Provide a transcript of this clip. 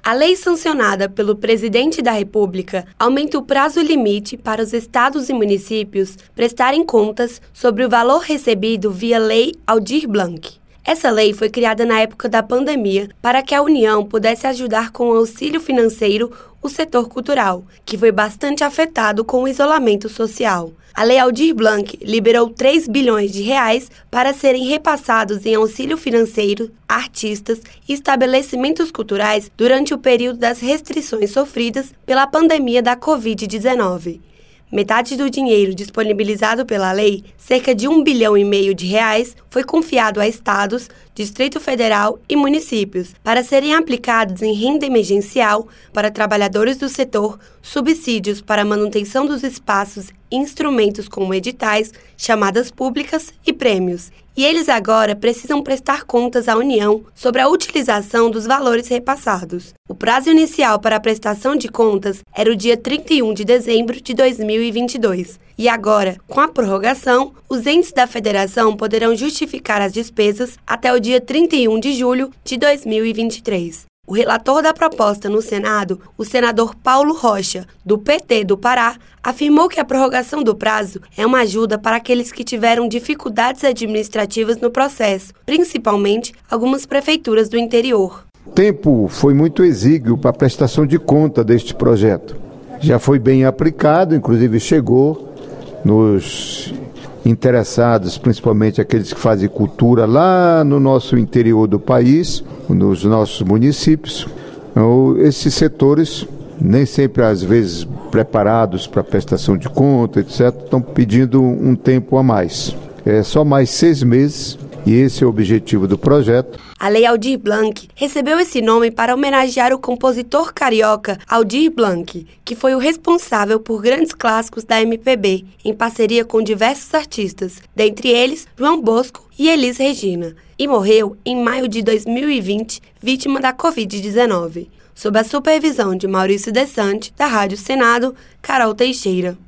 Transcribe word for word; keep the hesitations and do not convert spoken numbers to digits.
A lei sancionada pelo Presidente da República aumenta o prazo limite para os estados e municípios prestarem contas sobre o valor recebido via Lei Aldir Blanc. Essa lei foi criada na época da pandemia para que a União pudesse ajudar com o auxílio financeiro o setor cultural, que foi bastante afetado com o isolamento social. A Lei Aldir Blanc liberou três bilhões de reais para serem repassados em auxílio financeiro a artistas e estabelecimentos culturais durante o período das restrições sofridas pela pandemia da covid dezenove. Metade do dinheiro disponibilizado pela lei, cerca de um bilhão e meio de reais, foi confiado a estados, Distrito Federal e municípios para serem aplicados em renda emergencial para trabalhadores do setor, subsídios para a manutenção dos espaços e instrumentos como editais, chamadas públicas e prêmios. E eles agora precisam prestar contas à União sobre a utilização dos valores repassados. O prazo inicial para a prestação de contas era o dia trinta e um de dezembro de dois mil e vinte e dois. E agora, com a prorrogação, os entes da federação poderão justificar as despesas até o dia trinta e um de julho de dois mil e vinte e três. O relator da proposta no Senado, o senador Paulo Rocha, do P T do Pará, afirmou que a prorrogação do prazo é uma ajuda para aqueles que tiveram dificuldades administrativas no processo, principalmente algumas prefeituras do interior. O tempo foi muito exíguo para a prestação de conta deste projeto. Já foi bem aplicado, inclusive chegou nos interessados, principalmente aqueles que fazem cultura lá no nosso interior do país, nos nossos municípios. Esses setores, nem sempre às vezes preparados para prestação de conta, etcétera, estão pedindo um tempo a mais. É só mais seis meses e esse é o objetivo do projeto. A Lei Aldir Blanc recebeu esse nome para homenagear o compositor carioca Aldir Blanc, que foi o responsável por grandes clássicos da M P B, em parceria com diversos artistas, dentre eles João Bosco e Elis Regina, e morreu em maio de dois mil e vinte, vítima da covid dezenove. Sob a supervisão de Maurício Desante, da Rádio Senado, Carol Teixeira.